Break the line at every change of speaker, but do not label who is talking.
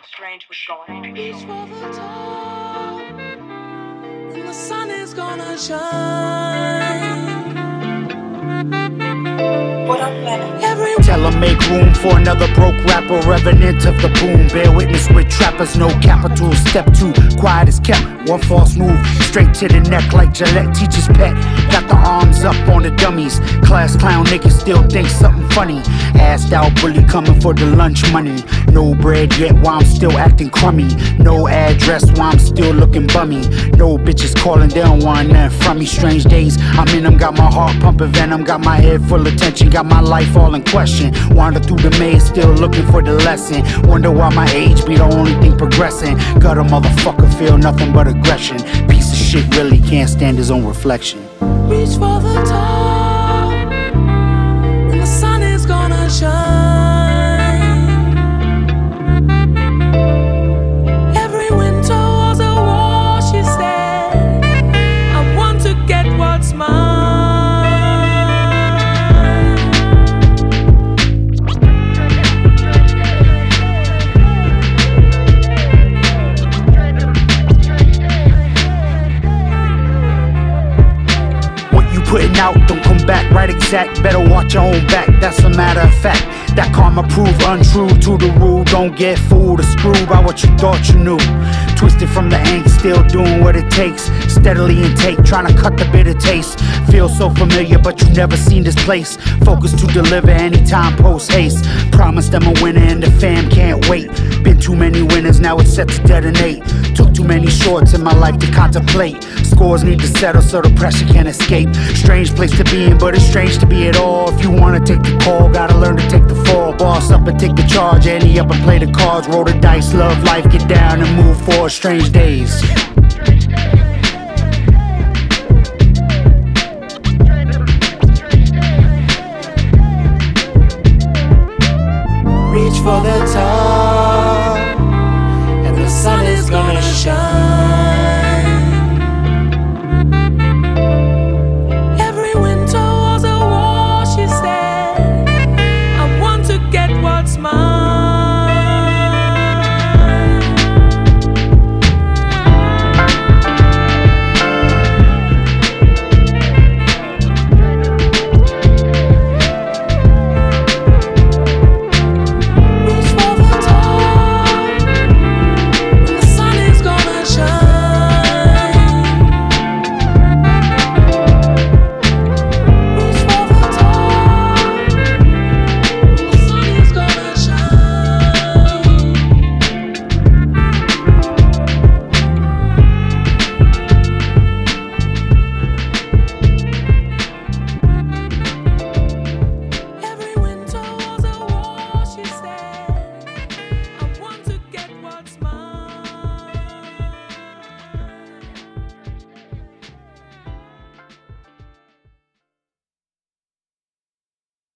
Strange was going.
Reach for the top, and the sun is gonna shine.
What up, Lennon?
Tell 'em make room for another broke rapper, revenant of the boom. Bear witness with trappers, no capital. Step 2, quiet is kept. One false move, straight to the neck like Gillette teacher's pet. Got the arms up on the dummies. Class clown niggas still think something funny. Assed out bully coming for the lunch money. No bread yet while I'm still acting crummy. No address while I'm still looking bummy. No bitches calling, they don't want nothing from me. Strange days, I'm in them, got my heart pumping venom. Got my head full of tension, got my life all in question. Wander through the maze, still looking for the lesson. Wonder why my age be the only thing progressing. Got a motherfucker feel nothing but aggression. Piece of shit really can't stand his own reflection.
Reach for the top, and the sun is gonna shine. Every winter was a war, she said. I want to get what's mine.
Putting out, don't come back right exact. Better watch your own back, that's a matter of fact. That karma prove untrue to the rule. Don't get fooled or screwed by what you thought you knew. Twisted from the angst, still doing what it takes. Steadily intake, trying to cut the bitter taste. Feel so familiar, but you never seen this place. Focus to deliver anytime post haste. Promise them a winner and the fam can't wait. Been too many winners, now it's set to detonate. Took too many shorts in my life to contemplate. Scores need to settle so the pressure can't escape. Strange place to be in, but it's strange to be at all. If you wanna take the call, gotta learn to take the fall. Boss up and take the charge, ante up and play the cards. Roll the dice, love life, get down and move forward. Strange days.
Reach for the